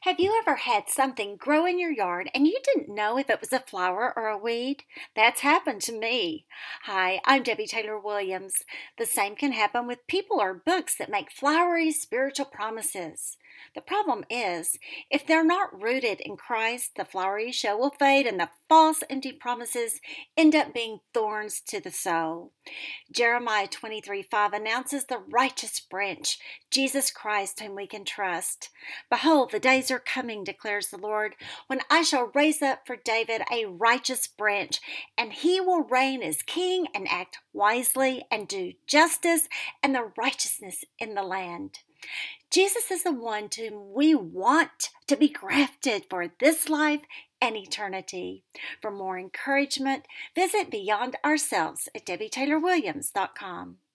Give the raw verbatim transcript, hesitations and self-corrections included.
Have you ever had something grow in your yard and you didn't know if it was a flower or a weed? That's happened to me. Hi, I'm Debbie Taylor Williams. The same can happen with people or books that make flowery spiritual promises. The problem is, if they're not rooted in Christ, the flowery show will fade and the false, empty promises end up being thorns to the soul. Jeremiah twenty-three five announces the righteous branch, Jesus Christ, whom we can trust. Behold, the days are coming, declares the Lord, when I shall raise up for David a righteous branch, and he will reign as king and act wisely and do justice and the righteousness in the land. Jesus is the one to whom we want to be grafted for this life and eternity. For more encouragement, visit Beyond Ourselves at debbie taylor williams dot com.